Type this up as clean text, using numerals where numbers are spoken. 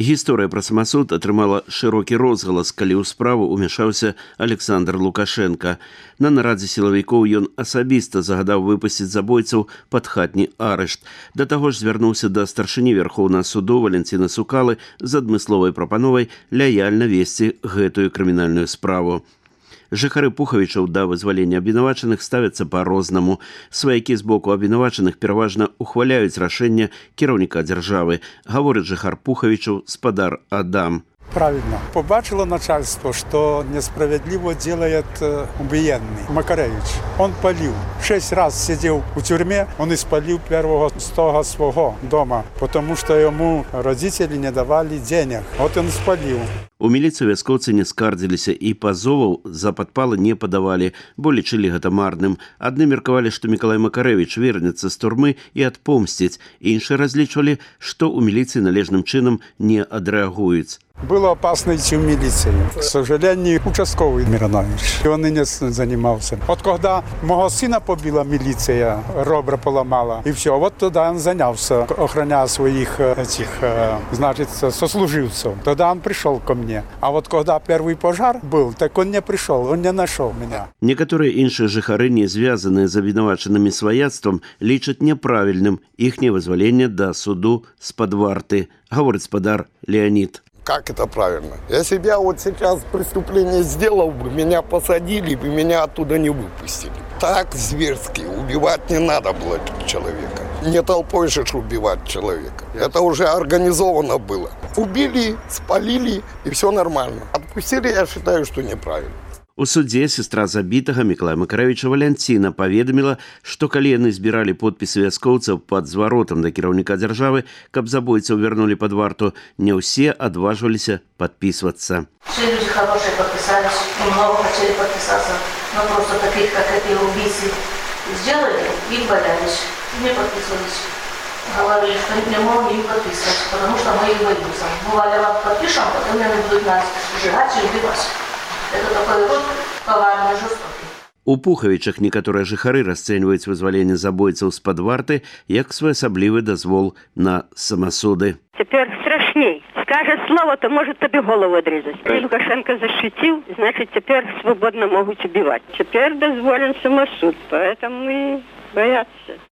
Гісторыя пра самасуд атрымала шырокі розгалас, калі ў справу ўмяшаўся Александр Лукашенко. На нарадзе сілавікоў ён асабіста загадаў выпусціць забойцаў пад хатні арышт. Да таго ж звярнуўся да старшыні Верхоўнага суду Валенціна Сукалы з адмысловай прапановай лаяльна весці гэтую крымінальную справу. Жыхары Пухавічаў да вызвалення абвінавачаных ставяцца па-рознаму. Сваякі з боку абвінавачаных пераважна ухваляюць рашэнне кіраўніка дзяржавы, гаворыць жыхар Пухавічаў спадар Адам. Правильно. Побачило начальство, что несправедливо делает убиенный Макаревич. Он палил. 6 раз сидел в тюрьме, он испалил первого стога своего дома, потому что ему родители не давали денег. Вот он спалил. У міліцыі вяскоўцы не скардзіліся і пазоваў за падпалы не падавалі, бо лічылі гэта марным. Адны меркавалі, што Мікалай Макарэвіч вернецца з турмы і адпомсціць. Іншыя разлічвалі, што ў міліцыі належным чынам не адрэагуюць. Было опасно идти в милицию. К сожалению, участковый Миронович. Он и не занимался. Вот когда моего сына побила милиция, ребра поломала, и все, вот тогда он занялся, охраняя своих сослуживцев. Тогда он пришел ко мне. А вот когда первый пожар был, так он не пришел, он не нашел меня. Некоторые іншыя жыхары, не звязаныя з абвінавачанымі сваяцтвам, лічаць няправільным іхняе вызваленне да суду з-пад варты, гаворыць спадар Леонид. Как это правильно? Если бы я вот сейчас преступление сделал бы, меня посадили бы, меня оттуда не выпустили. Так зверски убивать не надо было человека. Не толпой же убивать человека. Это уже организовано было. Убили, спалили, и все нормально. Отпустили, я считаю, что неправильно. У судзе сестра забітага Мікалая Макарэвіча Валянціна паведаміла, што калі яны збіралі подпісы вяскоўцаў пад зваротам да кіраўніка дзяржавы, каб забойцаў вярнулі пад варту, не ўсе адважваліся падпісвацца. Все люди хорошие подписались, много хотели подписаться, но просто таких, как эти убийцы, сделали и валялись, не подписывались. Говорили, что не могут не подписывать, потому что мы их боимся. Бывали, вам подпишем, потом они будут нас сжигать и убивать. Это такой вот коварный, жестокий. У Пухавічах некаторыя жыхары расцэньваюць вызваленне забойцаў з-пад варты як своеасаблівы дазвол на самасуды. Теперь страшней. Скажет слово, то может тебе голову отрезать. Лукашенко защитил, значит, теперь свободно могут убивать. Теперь дозволен самосуд, поэтому и боятся.